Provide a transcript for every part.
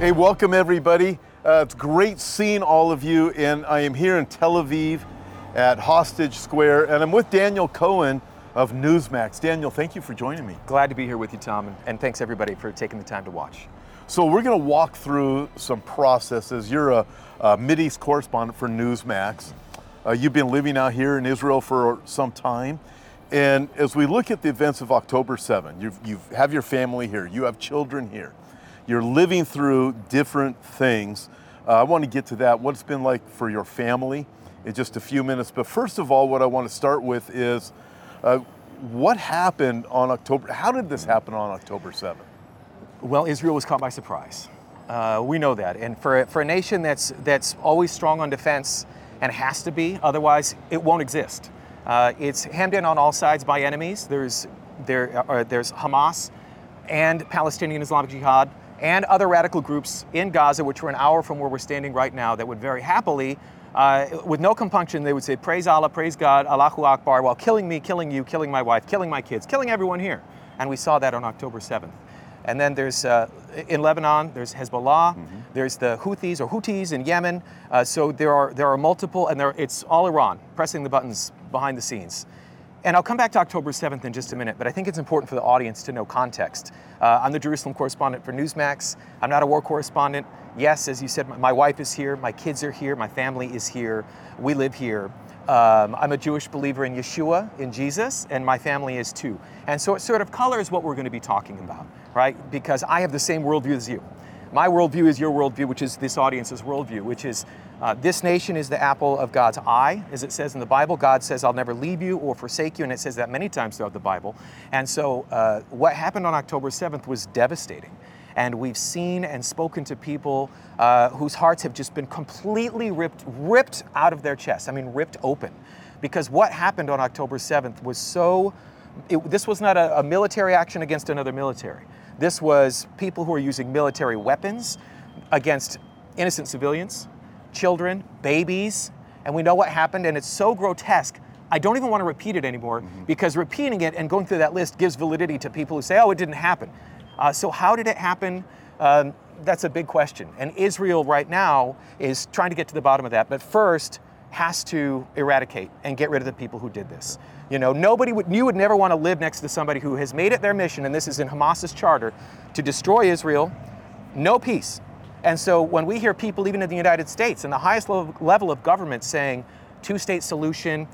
Hey, welcome everybody. It's great seeing all of you, and I am here in Tel Aviv at Hostage Square, and I'm with Daniel Cohen of Newsmax. Daniel, thank you for joining me. Glad to be here with you, Tom, and thanks everybody for taking the time to watch. So we're going to walk through some processes. You're a Mideast correspondent for Newsmax. You've been living out here in Israel for some time, and as we look at the events of October 7, you have your family here, you have children here. You're living through different things. I want to get to that, what it's been like for your family in just a few minutes. But first of all, what I want to start with is what happened on October, how did this happen on October 7th? Well, Israel was caught by surprise. We know that. And for a nation that's always strong on defense and has to be, otherwise it won't exist. It's hemmed in on all sides by enemies. There's Hamas and Palestinian Islamic Jihad and other radical groups in Gaza, which are an hour from where we're standing right now, that would very happily, with no compunction, they would say, praise Allah, praise God, Allahu Akbar, while killing me, killing you, killing my wife, killing my kids, killing everyone here. And we saw that on October 7th. And then there's, in Lebanon, there's Hezbollah, there's the Houthis in Yemen. So there are multiple, and it's all Iran, pressing the buttons behind the scenes. And I'll come back to October 7th in just a minute, but I think it's important for the audience to know context. I'm the Jerusalem correspondent for Newsmax. I'm not a war correspondent. Yes, as you said, my wife is here, my kids are here, my family is here, we live here. I'm a Jewish believer in Yeshua, in Jesus, and my family is too. And so it sort of colors what we're going to be talking about, right? Because I have the same worldview as you. My worldview is your worldview, which is this audience's worldview, which is this nation is the apple of God's eye, as it says in the Bible. God says, I'll never leave you or forsake you, and it says that many times throughout the Bible. And so what happened on October 7th was devastating. And we've seen and spoken to people whose hearts have just been completely ripped out of their chests. I mean, ripped open. Because what happened on October 7th was this was not a military action against another military. This was people who are using military weapons against innocent civilians, children, babies, and we know what happened, and it's so grotesque, I don't even want to repeat it anymore, because repeating it and going through that list gives validity to people who say, oh, it didn't happen. So how did it happen? That's a big question. And Israel right now is trying to get to the bottom of that, but first has to eradicate and get rid of the people who did this. You know, you would never want to live next to somebody who has made it their mission, and this is in Hamas's charter, to destroy Israel, no peace. And so when we hear people, even in the United States, and the highest level of government saying, two-state solution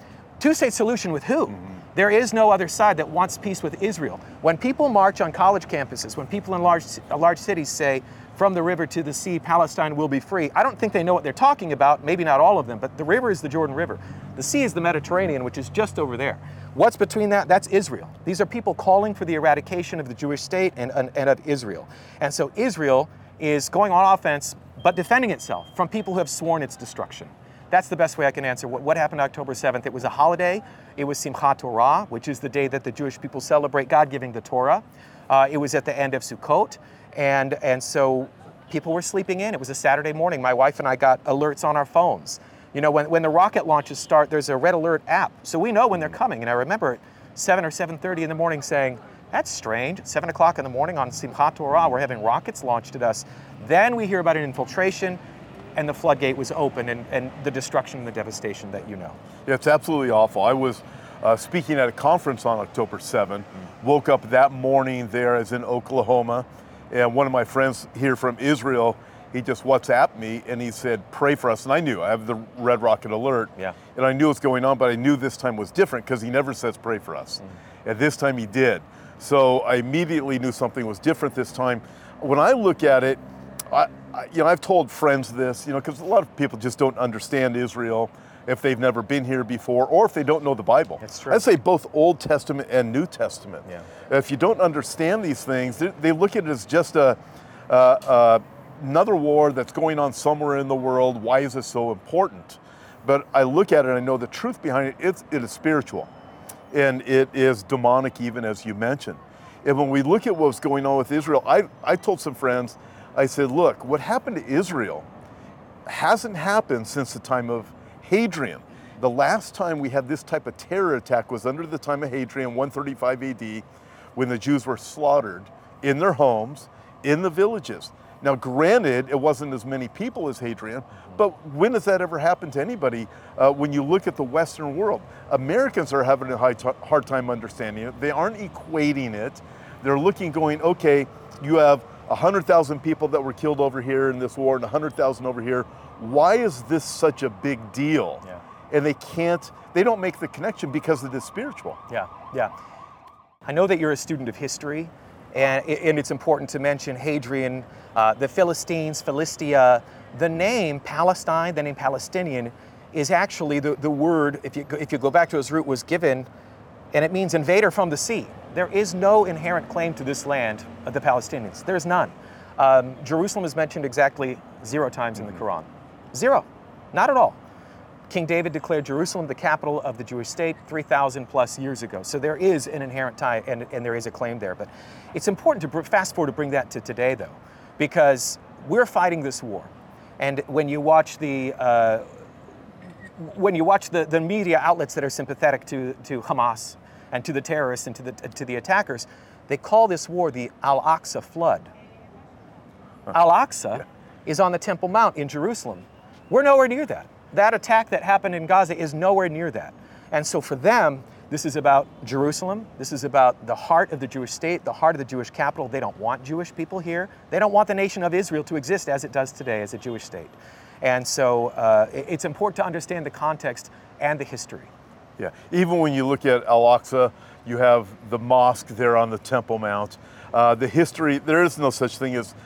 with who? There is no other side that wants peace with Israel. When people march on college campuses, when people in large cities say, from the river to the sea, Palestine will be free, I don't think they know what they're talking about, maybe not all of them, but the river is the Jordan River. The sea is the Mediterranean, which is just over there. What's between that? That's Israel. These are people calling for the eradication of the Jewish state and of Israel. And so Israel is going on offense, but defending itself from people who have sworn its destruction. That's the best way I can answer what happened October 7th. It was a holiday. It was Simchat Torah, which is the day that the Jewish people celebrate God giving the Torah. It was at the end of Sukkot, and so people were sleeping in. It was a Saturday morning. My wife and I got alerts on our phones. You know, when the rocket launches start, there's a red alert app, so we know when they're coming. And I remember at 7 or 7:30 in the morning saying, that's strange. 7 o'clock in the morning on Simchat Torah, we're having rockets launched at us. Then we hear about an infiltration, and the floodgate was open, and the destruction and the devastation that you know. Yeah, it's absolutely awful. I was speaking at a conference on October 7th, woke up that morning there as in Oklahoma, and one of my friends here from Israel, he just WhatsApped me and he said, pray for us. And I knew, I have the red rocket alert, and I knew what's going on, but I knew this time was different because he never says pray for us. And this time he did. So I immediately knew something was different this time. When I look at it, I've told friends this, because a lot of people just don't understand Israel if they've never been here before, or if they don't know the Bible. That's true. I'd say both Old Testament and New Testament. Yeah. If you don't understand these things, they look at it as just another war that's going on somewhere in the world. Why is this so important? But I look at it and I know the truth behind it. It is spiritual, and it is demonic, even as you mentioned. And when we look at what's going on with Israel, I told some friends, I said, look, what happened to Israel hasn't happened since the time of Hadrian. The last time we had this type of terror attack was under the time of Hadrian, 135 AD, when the Jews were slaughtered in their homes, in the villages. Now, granted, it wasn't as many people as Hadrian, but when has that ever happened to anybody? When you look at the Western world, Americans are having a hard time understanding it. They aren't equating it. They're looking, going, okay, you have 100,000 people that were killed over here in this war and 100,000 over here. Why is this such a big deal? Yeah. And they don't make the connection because it is spiritual. Yeah. I know that you're a student of history, and it's important to mention Hadrian, the Philistines, Philistia. The name Palestine, the name Palestinian, is actually the word, if you go back to its root, was given, and it means invader from the sea. There is no inherent claim to this land of the Palestinians. There's none. Jerusalem is mentioned exactly 0 times in the Quran. 0, not at all. King David declared Jerusalem the capital of the Jewish state 3,000 plus years ago. So there is an inherent tie and there is a claim there. But it's important to fast forward to bring that to today, though, because we're fighting this war. And when you watch the media outlets that are sympathetic to Hamas and to the terrorists and to the attackers, they call this war the Al-Aqsa flood. Al-Aqsa is on the Temple Mount in Jerusalem. We're nowhere near that. That attack that happened in Gaza is nowhere near that. And so for them, this is about Jerusalem. This is about the heart of the Jewish state, the heart of the Jewish capital. They don't want Jewish people here. They don't want the nation of Israel to exist as it does today as a Jewish state. And so it's important to understand the context and the history. Yeah, even when you look at Al-Aqsa, you have the mosque there on the Temple Mount. The history, there is no such thing as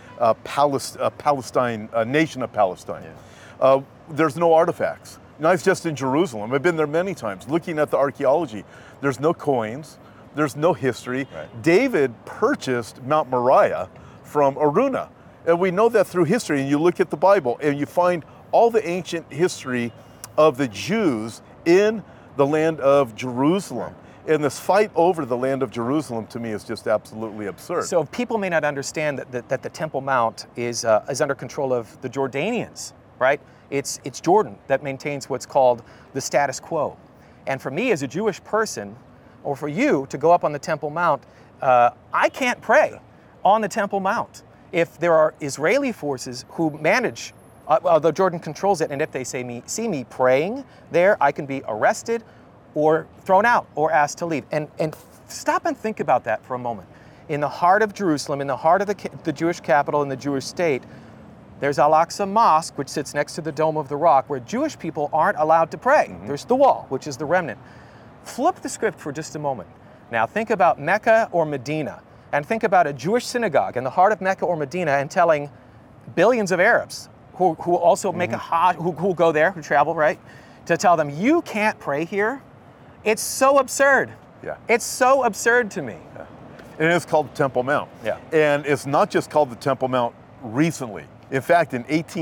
Palestine, a nation of Palestine. Yeah. There's no artifacts. Not just in Jerusalem. I've been there many times. Looking at the archaeology, there's no coins, there's no history. Right. David purchased Mount Moriah from Araunah. And we know that through history. And you look at the Bible and you find all the ancient history of the Jews in the land of Jerusalem. Right. And this fight over the land of Jerusalem, to me, is just absolutely absurd. So people may not understand that the Temple Mount is under control of the Jordanians, right? It's Jordan that maintains what's called the status quo. And for me as a Jewish person, or for you to go up on the Temple Mount, I can't pray on the Temple Mount. If there are Israeli forces who manage, although Jordan controls it, and if they see me praying there, I can be arrested or thrown out or asked to leave. And stop and think about that for a moment. In the heart of Jerusalem, in the heart of the Jewish capital and the Jewish state, there's Al-Aqsa Mosque, which sits next to the Dome of the Rock, where Jewish people aren't allowed to pray. Mm-hmm. There's the wall, which is the remnant. Flip the script for just a moment. Now think about Mecca or Medina, and think about a Jewish synagogue in the heart of Mecca or Medina and telling billions of Arabs who also make a Hajj, who go there, who travel, right, to tell them, you can't pray here. It's so absurd. Yeah. It's so absurd to me. Yeah. And it's called the Temple Mount. Yeah. And it's not just called the Temple Mount recently. In fact, in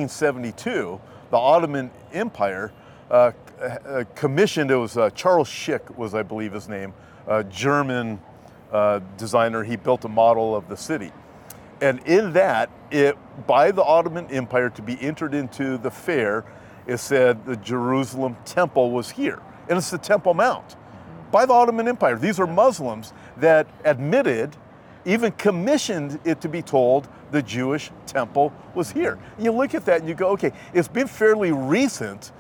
1872, the Ottoman Empire commissioned, it was Charles Schick was, I believe, his name, a German designer. He built a model of the city. And in that, by the Ottoman Empire to be entered into the fair, it said the Jerusalem temple was here. And it's the Temple Mount by the Ottoman Empire. These are Muslims that admitted, even commissioned it to be told the Jewish temple was here. You look at that and you go, okay, it's been fairly recent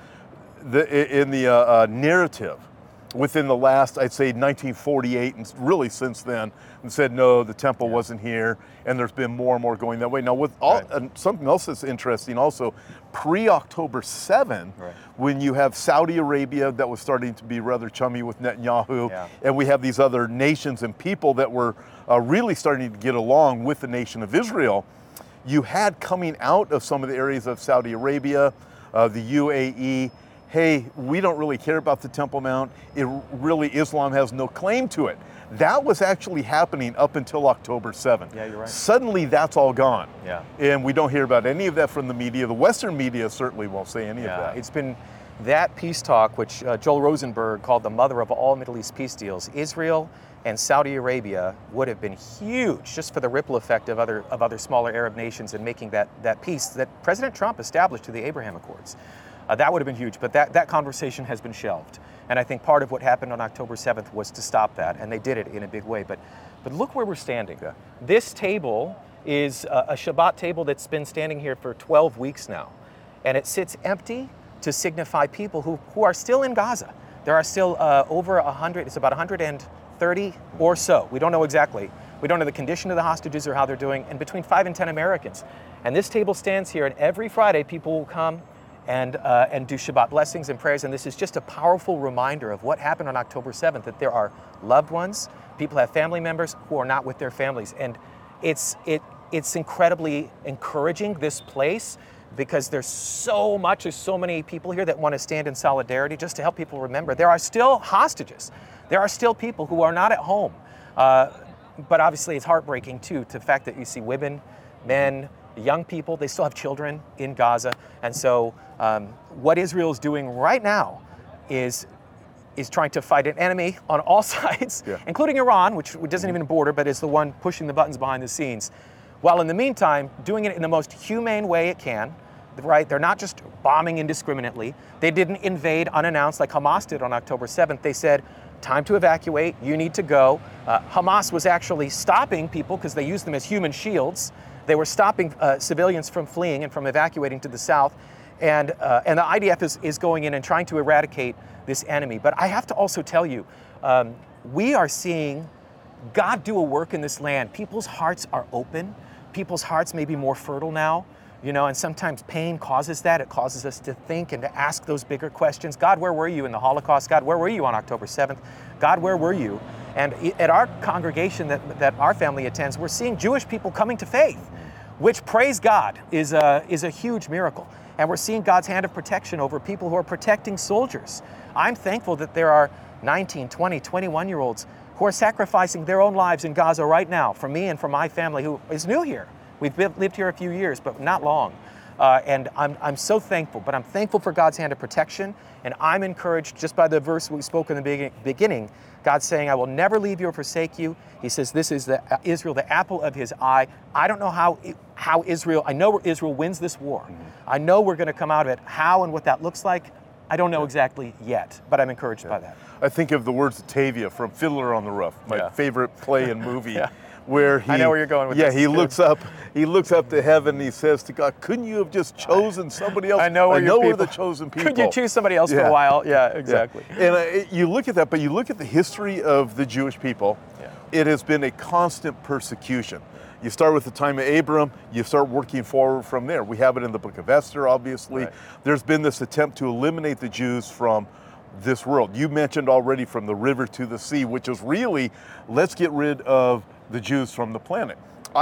in the narrative within the last, I'd say 1948, and really since then, and said, no, the temple wasn't here, and there's been more and more going that way. Now, with something else that's interesting also, pre-October 7, when you have Saudi Arabia that was starting to be rather chummy with Netanyahu, and we have these other nations and people that were really starting to get along with the nation of Israel, you had coming out of some of the areas of Saudi Arabia, the UAE, hey, we don't really care about the Temple Mount. Islam has no claim to it. That was actually happening up until October 7. Yeah, you're right. Suddenly that's all gone. Yeah. And we don't hear about any of that from the media. The Western media certainly won't say any of that. It's been that peace talk, which Joel Rosenberg called the mother of all Middle East peace deals. Israel and Saudi Arabia would have been huge just for the ripple effect of other smaller Arab nations in making that peace that President Trump established through the Abraham Accords. That would have been huge, but that conversation has been shelved. And I think part of what happened on October 7th was to stop that, and they did it in a big way. But look where we're standing. This table is a Shabbat table that's been standing here for 12 weeks now. And it sits empty to signify people who are still in Gaza. There are still over 100, it's about 130 or so. We don't know exactly. We don't know the condition of the hostages or how they're doing, and between 5 and 10 Americans. And this table stands here, and every Friday people will come and do Shabbat blessings and prayers. And this is just a powerful reminder of what happened on October 7th, that there are loved ones, people have family members who are not with their families. And it's incredibly encouraging, this place, because there's so many people here that want to stand in solidarity just to help people remember there are still hostages. There are still people who are not at home. But obviously it's heartbreaking too, to the fact that you see women, men, young people, they still have children in Gaza. And so what Israel is doing right now is trying to fight an enemy on all sides, including Iran, which doesn't even border, but is the one pushing the buttons behind the scenes, while in the meantime doing it in the most humane way it can, right? They're not just bombing indiscriminately. They didn't invade unannounced like Hamas did on October 7th. They said, time to evacuate, you need to go. Hamas was actually stopping people because they used them as human shields. They were stopping civilians from fleeing and from evacuating to the south. And the IDF is going in and trying to eradicate this enemy. But I have to also tell you, we are seeing God do a work in this land. People's hearts are open. People's hearts may be more fertile now, and sometimes pain causes that. It causes us to think and to ask those bigger questions. God, where were you in the Holocaust? God, where were you on October 7th? God, where were you? And at our congregation that our family attends, we're seeing Jewish people coming to faith, which, praise God, is a huge miracle. And we're seeing God's hand of protection over people who are protecting soldiers. I'm thankful that there are 19, 20, 21-year-olds who are sacrificing their own lives in Gaza right now for me and for my family who is new here. We've lived here a few years, but not long. And I'm so thankful, but I'm thankful for God's hand of protection. And I'm encouraged just by the verse we spoke in the beginning, God saying, I will never leave you or forsake you. He says, this is Israel, the apple of his eye. I don't know how Israel, I know Israel wins this war. I know we're going to come out of it. How and what that looks like, I don't know exactly yet, but I'm encouraged by that. I think of the words of Tavia from Fiddler on the Roof, my favorite play and movie, where I know where you're going with this. He looks up to heaven and he says to God, couldn't you have just chosen somebody else? I know we're the chosen people. Could you choose somebody else for a while? Yeah, exactly. And you look at that, but you look at the history of the Jewish people, it has been a constant persecution. You start with the time of Abram, you start working forward from there. We have it in the book of Esther, obviously. Right. There's been this attempt to eliminate the Jews from this world. You mentioned already from the river to the sea, which is really, let's get rid of the Jews from the planet.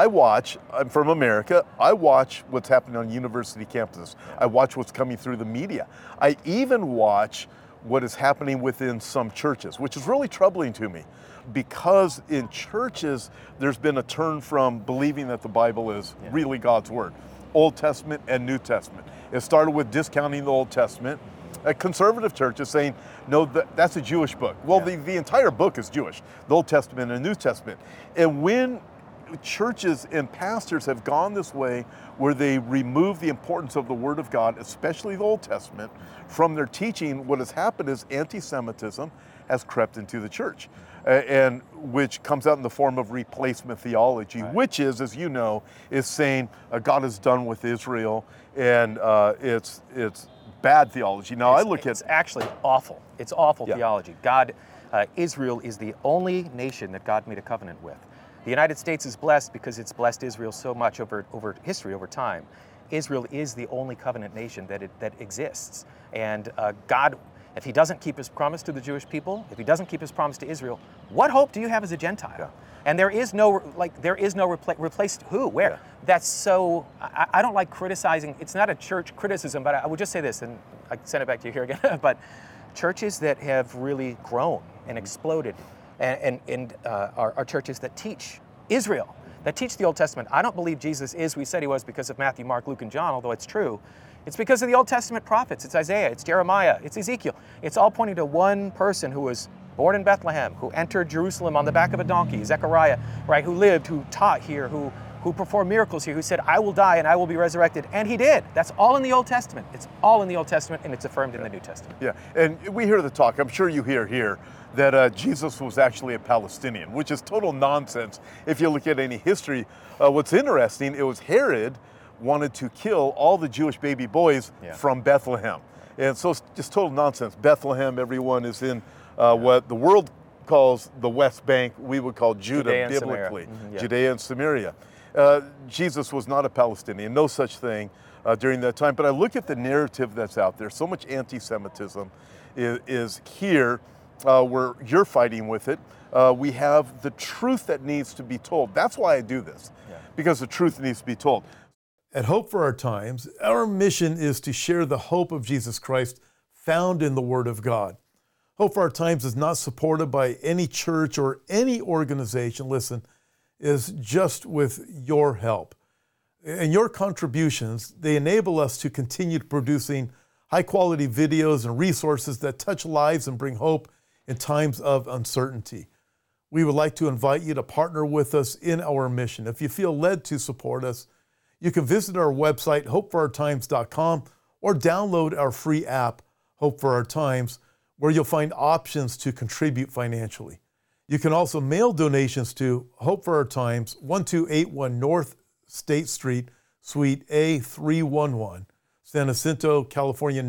I'm from America, I watch what's happening on university campuses. I watch what's coming through the media. I even watch what is happening within some churches, which is really troubling to me. Because in churches, there's been a turn from believing that the Bible is really God's Word, Old Testament and New Testament. It started with discounting the Old Testament. A conservative church is saying, no, that's a Jewish book. Well, the entire book is Jewish, the Old Testament and New Testament. And when churches and pastors have gone this way, where they remove the importance of the Word of God, especially the Old Testament, from their teaching, what has happened is anti-Semitism has crept into the church. And which comes out in the form of replacement theology, which is, as you know, is saying God is done with Israel, and it's bad theology. Now it's actually awful. It's awful theology. Israel is the only nation that God made a covenant with. The United States is blessed because it's blessed Israel so much over history, over time. Israel is the only covenant nation that exists, and God. If he doesn't keep his promise to the Jewish people, if he doesn't keep his promise to Israel, what hope do you have as a Gentile? Yeah. And there is no replaced who, where? Yeah. That's so, I don't like criticizing, it's not a church criticism, but I would just say this, and I send it back to you here again, but churches that have really grown and exploded and are churches that teach Israel, that teach the Old Testament. I don't believe Jesus is who he said he was because of Matthew, Mark, Luke, and John, although it's true. It's because of the Old Testament prophets. It's Isaiah, it's Jeremiah, it's Ezekiel. It's all pointing to one person who was born in Bethlehem, who entered Jerusalem on the back of a donkey, Zechariah, right, who lived, who taught here, who who performed miracles here, who said, I will die and I will be resurrected. And he did. That's all in the Old Testament. It's all in the Old Testament, and it's affirmed in the New Testament. Yeah, and we hear the talk, I'm sure you hear here, that Jesus was actually a Palestinian, which is total nonsense if you look at any history. What's interesting, it was Herod wanted to kill all the Jewish baby boys from Bethlehem. And so it's just total nonsense. Bethlehem, everyone is in what the world calls the West Bank, we would call Judah biblically, Judea and Samaria. Jesus was not a Palestinian, no such thing during that time. But I look at the narrative that's out there, so much anti-Semitism is here where you're fighting with it. We have the truth that needs to be told. That's why I do this, because the truth needs to be told. At Hope for Our Times, our mission is to share the hope of Jesus Christ found in the Word of God. Hope for Our Times is not supported by any church or any organization, listen, is just with your help. And your contributions, they enable us to continue producing high-quality videos and resources that touch lives and bring hope in times of uncertainty. We would like to invite you to partner with us in our mission. If you feel led to support us, you can visit our website, hopeforourtimes.com, or download our free app, Hope for Our Times, where you'll find options to contribute financially. You can also mail donations to Hope for Our Times, 1281 North State Street, Suite A311, San Jacinto, California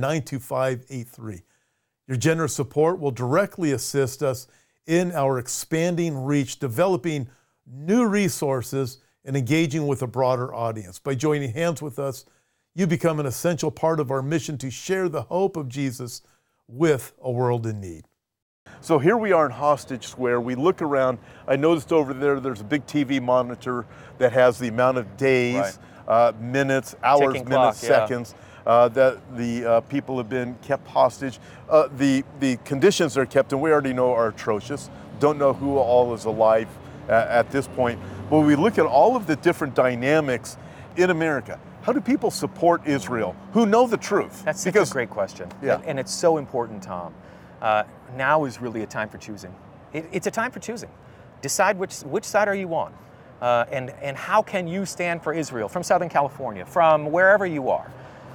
92583. Your generous support will directly assist us in our expanding reach, developing new resources, and engaging with a broader audience. By joining hands with us, you become an essential part of our mission to share the hope of Jesus with a world in need. So here we are in Hostage Square. We look around. I noticed over there's a big TV monitor that has the amount of days, minutes, hours, Ticking minutes, clock, seconds that the people have been kept hostage. The conditions they're kept in, we already know, are atrocious. Don't know who all is alive at this point. But when we look at all of the different dynamics in America, how do people support Israel who know the truth? That's a great question. Yeah. And it's so important, Tom. Now is really a time for choosing. It's a time for choosing. Decide which side are you on, and how can you stand for Israel from Southern California, from wherever you are.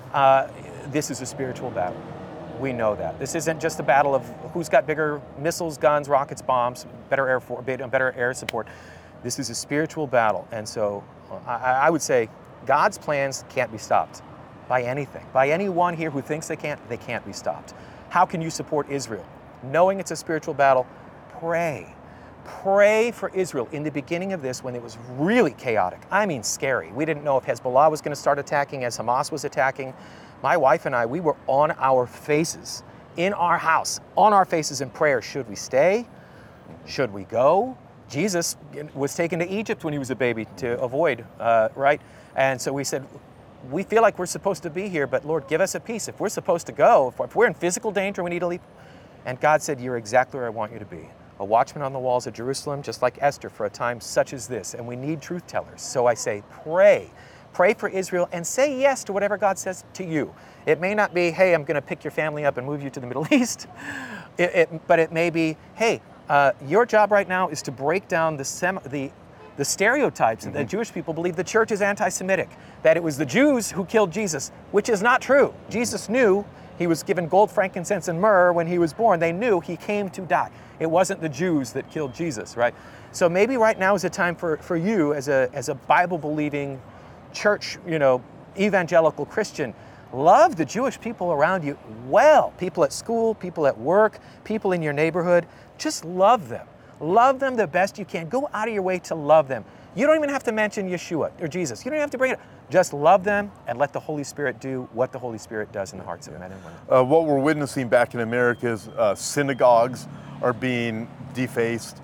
This is a spiritual battle. We know that. This isn't just a battle of who's got bigger missiles, guns, rockets, bombs, better air support. This is a spiritual battle. And so I would say God's plans can't be stopped by anything. By anyone here who thinks they can't be stopped. How can you support Israel? Knowing it's a spiritual battle, pray. Pray for Israel. In the beginning of this, when it was really chaotic, I mean scary. We didn't know if Hezbollah was going to start attacking as Hamas was attacking. My wife and I, we were on our faces in our house, on our faces in prayer. Should we stay? Should we go? Jesus was taken to Egypt when he was a baby to avoid, right? And so we said, we feel like we're supposed to be here, but Lord, give us a peace. If we're supposed to go, if we're in physical danger, we need to leave. And God said, you're exactly where I want you to be. A watchman on the walls of Jerusalem, just like Esther, for a time such as this. And we need truth tellers. So I say, pray. Pray for Israel and say yes to whatever God says to you. It may not be, hey, I'm going to pick your family up and move you to the Middle East. But it may be, hey, your job right now is to break down the stereotypes that Jewish people believe the church is anti-Semitic, that it was the Jews who killed Jesus, which is not true. Jesus knew he was given gold, frankincense, and myrrh when he was born. They knew he came to die. It wasn't the Jews that killed Jesus, right? So maybe right now is a time for you as a Bible-believing church, evangelical Christian, love the Jewish people around you well. People at school, people at work, people in your neighborhood. Just love them. Love them the best you can. Go out of your way to love them. You don't even have to mention Yeshua or Jesus. You don't have to bring it up. Just love them and let the Holy Spirit do what the Holy Spirit does in the hearts of men and women. What we're witnessing back in America is synagogues are being defaced,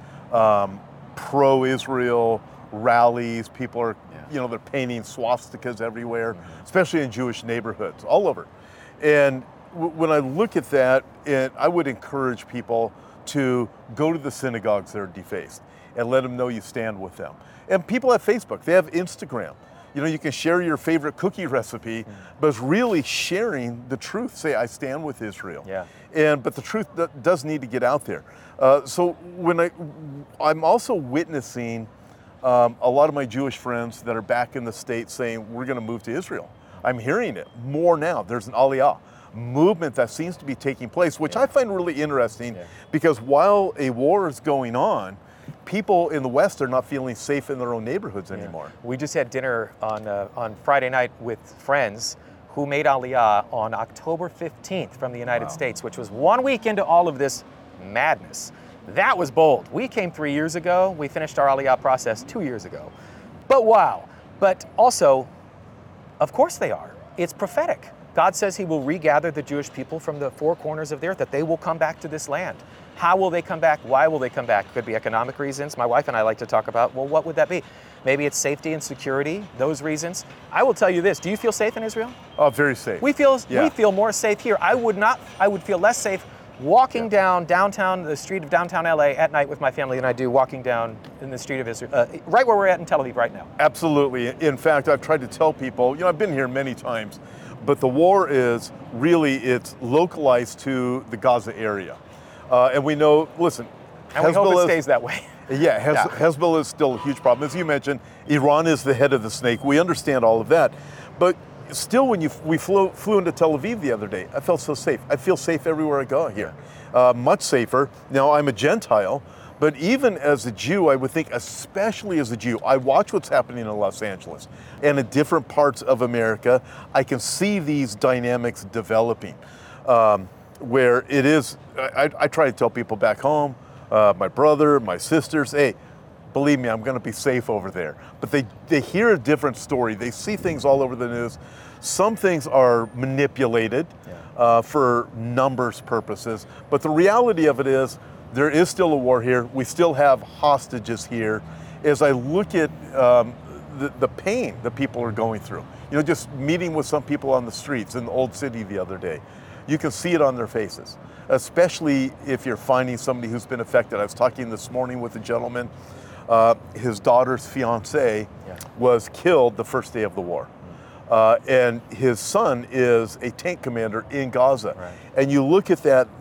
pro-Israel rallies, people are, they're painting swastikas everywhere, especially in Jewish neighborhoods, all over. And when I look at that, I would encourage people to go to the synagogues that are defaced and let them know you stand with them. And people have Facebook, they have Instagram. You can share your favorite cookie recipe, but it's really sharing the truth. Say, I stand with Israel. Yeah. But the truth does need to get out there. So when I'm also witnessing a lot of my Jewish friends that are back in the States saying, we're going to move to Israel. I'm hearing it more now. There's an Aliyah movement that seems to be taking place, which I find really interesting because while a war is going on, people in the West are not feeling safe in their own neighborhoods anymore. We just had dinner on Friday night with friends who made Aliyah on October 15th from the United States, which was 1 week into all of this madness. That was bold. We came 3 years ago. We finished our Aliyah process 2 years ago. But wow. But also, of course they are. It's prophetic. God says he will regather the Jewish people from the four corners of the earth, that they will come back to this land. How will they come back? Why will they come back? Could be economic reasons. My wife and I like to talk about, well, what would that be? Maybe it's safety and security, those reasons. I will tell you this, do you feel safe in Israel? Oh, very safe. We feel more safe here. I would feel less safe walking down the street of downtown LA at night with my family than I do walking down in the street of Israel, right where we're at in Tel Aviv right now. Absolutely. In fact, I've tried to tell people, I've been here many times, but the war is really, it's localized to the Gaza area. And we know, listen, and we hope it stays that way. Hezbollah is still a huge problem. As you mentioned, Iran is the head of the snake. We understand all of that. But still, when we flew into Tel Aviv the other day, I felt so safe. I feel safe everywhere I go here. Much safer. Now, I'm a Gentile, but even as a Jew, I would think, especially as a Jew, I watch what's happening in Los Angeles and in different parts of America. I can see these dynamics developing. Where it is, I try to tell people back home, my brother, my sisters, hey, believe me, I'm going to be safe over there. But they hear a different story. They see things all over the news. Some things are manipulated for numbers purposes. But the reality of it is, there is still a war here. We still have hostages here. As I look at the pain that people are going through, just meeting with some people on the streets in the Old City the other day, you can see it on their faces, especially if you're finding somebody who's been affected. I was talking this morning with a gentleman, his daughter's fiance was killed the first day of the war. And his son is a tank commander in Gaza. Right. And you look at that,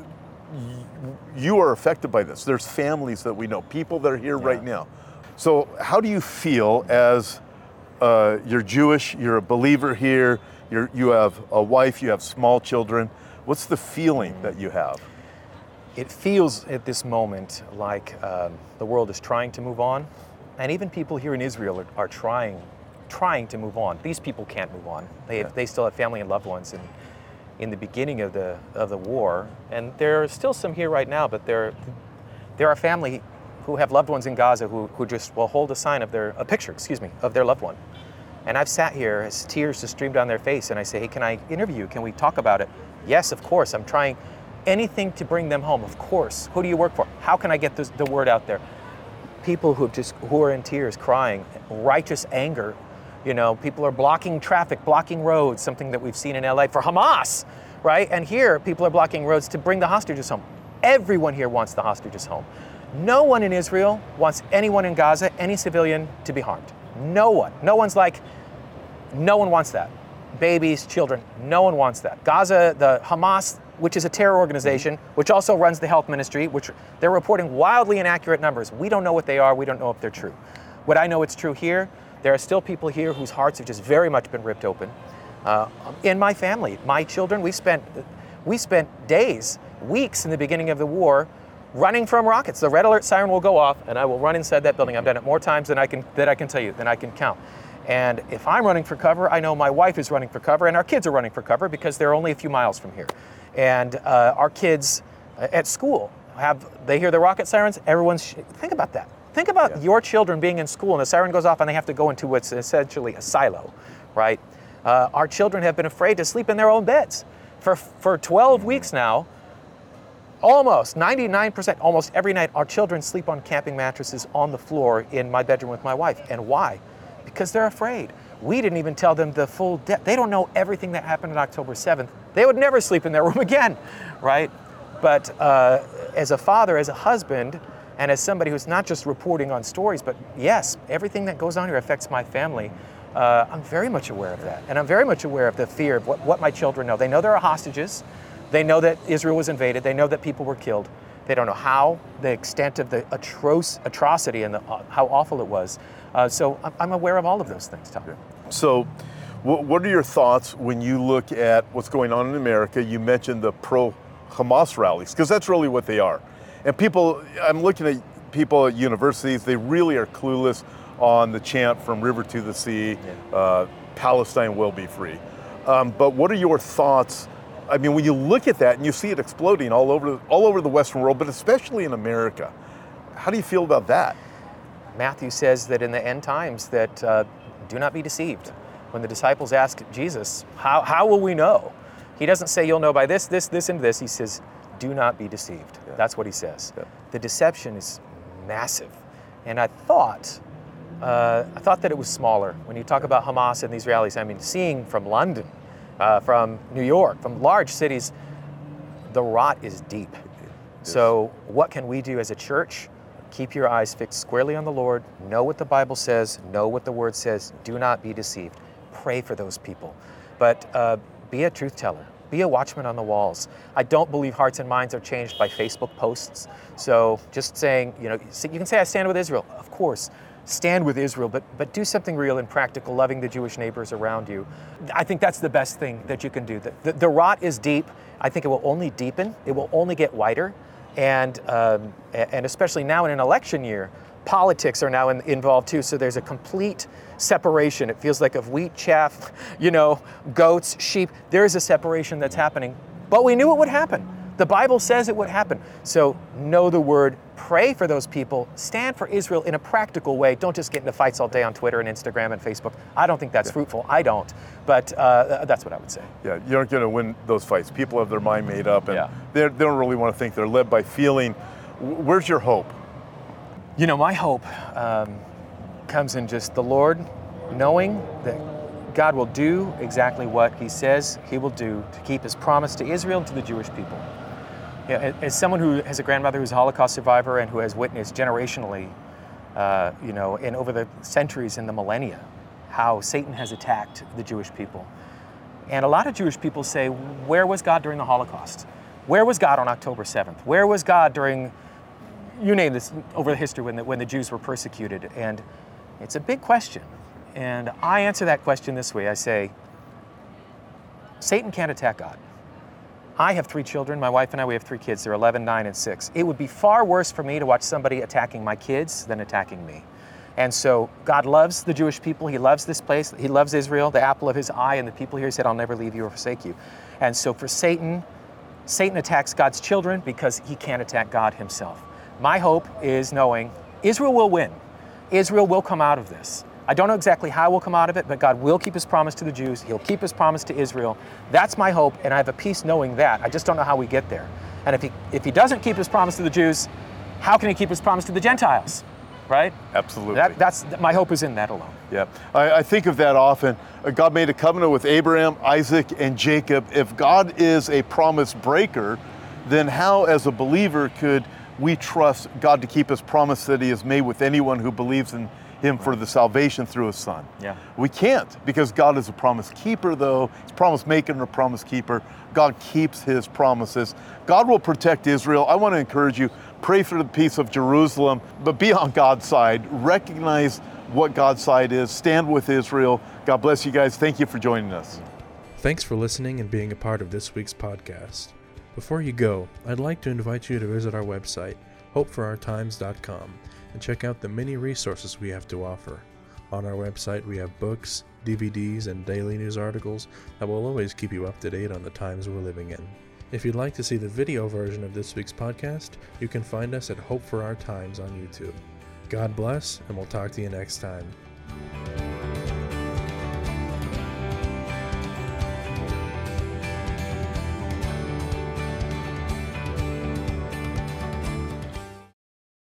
you are affected by this. There's families that we know, people that are here right now. So how do you feel as you're Jewish, you're a believer here, you have a wife, you have small children. What's the feeling that you have? It feels at this moment like the world is trying to move on, and even people here in Israel are trying to move on. These people can't move on. They still have family and loved ones in the beginning of the war, and there are still some here right now. But there are family who have loved ones in Gaza who just will hold a picture of their loved one. And I've sat here as tears just stream down their face, and I say, hey, can I interview you? Can we talk about it? Yes, of course. I'm trying anything to bring them home, of course. Who do you work for? How can I get the word out there? People who are in tears, crying, righteous anger. People are blocking traffic, blocking roads, something that we've seen in LA for Hamas, right? And here, people are blocking roads to bring the hostages home. Everyone here wants the hostages home. No one in Israel wants anyone in Gaza, any civilian, to be harmed. No one. No one wants that. Babies, children, no one wants that. Gaza, the Hamas, which is a terror organization, which also runs the health ministry, which they're reporting wildly inaccurate numbers. We don't know what they are. We don't know if they're true. What I know it's true here, there are still people here whose hearts have just very much been ripped open. In my family, my children, we spent days, weeks in the beginning of the war running from rockets. The red alert siren will go off, and I will run inside that building. I've done it more times than I can tell you, than I can count. And if I'm running for cover, I know my wife is running for cover, and our kids are running for cover because they're only a few miles from here. And our kids at school they hear the rocket sirens. Think about that. Think about your children being in school, and the siren goes off, and they have to go into what's essentially a silo, right? Our children have been afraid to sleep in their own beds for 12 weeks now. Almost 99%, almost every night, our children sleep on camping mattresses on the floor in my bedroom with my wife. And why? Because they're afraid. We didn't even tell them the full depth. They don't know everything that happened on October 7th. They would never sleep in their room again, right? But as a father, as a husband, and as somebody who's not just reporting on stories, but yes, everything that goes on here affects my family. I'm very much aware of that. And I'm very much aware of the fear of what my children know. They know there are hostages. They know that Israel was invaded. They know that people were killed. They don't know how, the extent of the atrocity and how awful it was. So I'm aware of all of those things, Tom. So what are your thoughts when you look at what's going on in America? You mentioned the pro-Hamas rallies, because that's really what they are. And people, I'm looking at people at universities, they really are clueless on the chant from river to the sea, Palestine will be free. But what are your thoughts? I mean, when you look at that and you see it exploding all over the Western world, but especially in America, how do you feel about that? Matthew says that in the end times that do not be deceived. When the disciples ask Jesus, how will we know? He doesn't say you'll know by this, and this. He says, do not be deceived. Yeah. That's what he says. Yeah. The deception is massive. And I thought that it was smaller. When you talk about Hamas and these rallies, I mean, seeing from London, from New York, from large cities, the rot is deep. So what can we do as a church? Keep your eyes fixed squarely on the Lord. Know what the Bible says. Know what the Word says. Do not be deceived. Pray for those people. But be a truth teller. Be a watchman on the walls. I don't believe hearts and minds are changed by Facebook posts. So just saying, you can say I stand with Israel. Of course. Stand with Israel, but do something real and practical, loving the Jewish neighbors around you. I think that's the best thing that you can do. The rot is deep. I think it will only deepen. It will only get wider. And especially now in an election year, politics are now involved too. So there's a complete separation. It feels like of wheat, chaff, goats, sheep. There is a separation that's happening. But we knew it would happen. The Bible says it would happen. So know the Word, pray for those people, stand for Israel in a practical way. Don't just get into fights all day on Twitter and Instagram and Facebook. I don't think that's fruitful. I don't. But that's what I would say. Yeah, you aren't going to win those fights. People have their mind made up, and they don't really want to think. They're led by feeling. Where's your hope? My hope comes in just the Lord knowing that God will do exactly what He says He will do to keep His promise to Israel and to the Jewish people. As someone who has a grandmother who's a Holocaust survivor and who has witnessed generationally, and over the centuries and the millennia, how Satan has attacked the Jewish people. And a lot of Jewish people say, where was God during the Holocaust? Where was God on October 7th? Where was God during, you name this, over the history when the Jews were persecuted? And it's a big question. And I answer that question this way. I say, Satan can't attack God. I have 3 children. My wife and I, we have 3 kids. They're 11, 9, and 6. It would be far worse for me to watch somebody attacking my kids than attacking me. And so God loves the Jewish people. He loves this place. He loves Israel, the apple of His eye, and the people here. He said, I'll never leave you or forsake you. And so for Satan attacks God's children because he can't attack God Himself. My hope is knowing Israel will win. Israel will come out of this. I don't know exactly how we'll come out of it, but God will keep His promise to the Jews. He'll keep His promise to Israel. That's my hope, and I have a peace knowing that. I just don't know how we get there. And if he doesn't keep His promise to the Jews, how can He keep His promise to the Gentiles? Right? Absolutely. That's my hope is in that alone. Yeah, I think of that often. God made a covenant with Abraham, Isaac, and Jacob. If God is a promise breaker, then how, as a believer, could we trust God to keep His promise that He has made with anyone who believes in Him for the salvation through His Son? Yeah. We can't, because God is a promise keeper, though. He's a promise maker and a promise keeper. God keeps His promises. God will protect Israel. I want to encourage you, pray for the peace of Jerusalem, but be on God's side. Recognize what God's side is. Stand with Israel. God bless you guys. Thank you for joining us. Thanks for listening and being a part of this week's podcast. Before you go, I'd like to invite you to visit our website, hopeforourtimes.com, and check out the many resources we have to offer. On our website, we have books, DVDs, and daily news articles that will always keep you up to date on the times we're living in. If you'd like to see the video version of this week's podcast, you can find us at Hope for Our Times on YouTube. God bless, and we'll talk to you next time.